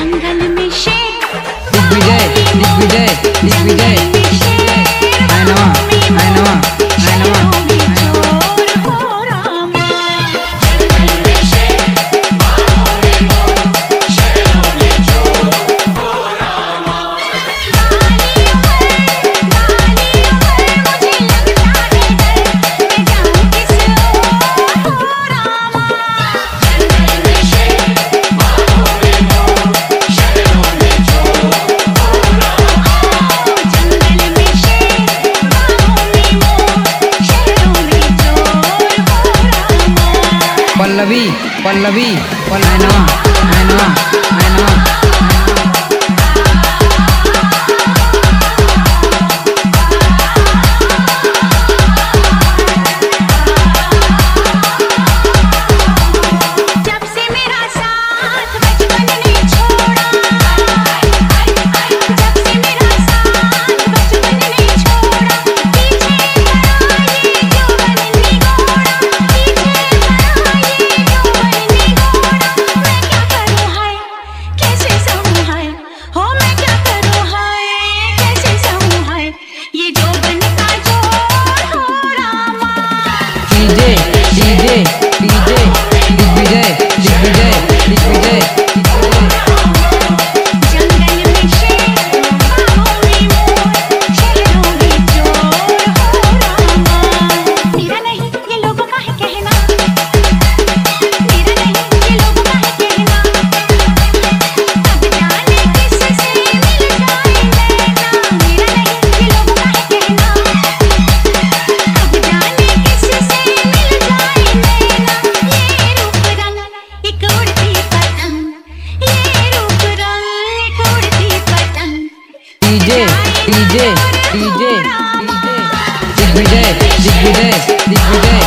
जंगल में शेर दिग्विजय दिग्विजय दिग्विजय आय नवा आय नवा आय नवा पल्लवी पल्लवी आय नवा आय नवा आय नवा DJ DJ DJ Digvijay Digvijay Digvijay जंगल में शेर बाहों में मोर शहरों में चोर हो रामा। मेरा नहीं ये लोगों का है कहना, मेरा नहीं ये लोगों का है कहना। अब जाने किससे मिल जाए नैना, मेरा नहीं ये लोगों का है कहना। अब जाने किससे मिल जाए नैना। ये रूप रंग एक उड़ती पतंग, ये रूप रंग एक उड़ती पतंग। DJ DJ DJ Digvijay Digvijay Digvijay